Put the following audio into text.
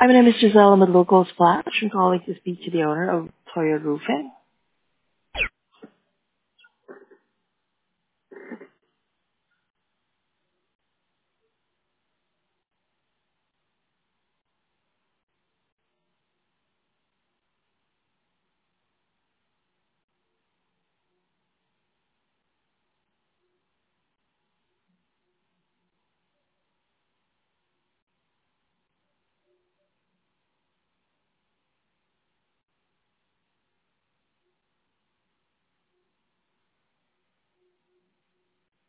Hi, my name is Giselle. I'm with Local Splash. I'm calling to speak to the owner of Toya Roofing.